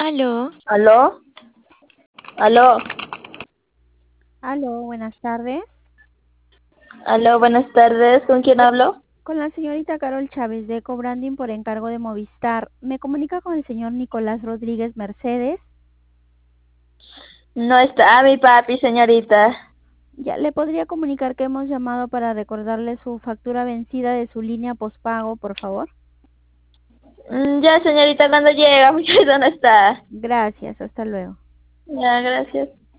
Aló, ¿Aló? ¿Aló? Aló, buenas tardes. ¿Aló? Buenas tardes. ¿Con quién hablo? Con la señorita Carol Chávez de Ecobranding por encargo de Movistar. ¿Me comunica con el señor Nicolás Rodríguez Mercedes? No está mi papi, señorita. Ya le podría comunicar que hemos llamado para recordarle su factura vencida de su línea postpago, por favor. Ya, señorita, cuando llega, porque no está. Gracias, hasta luego. Ya, gracias.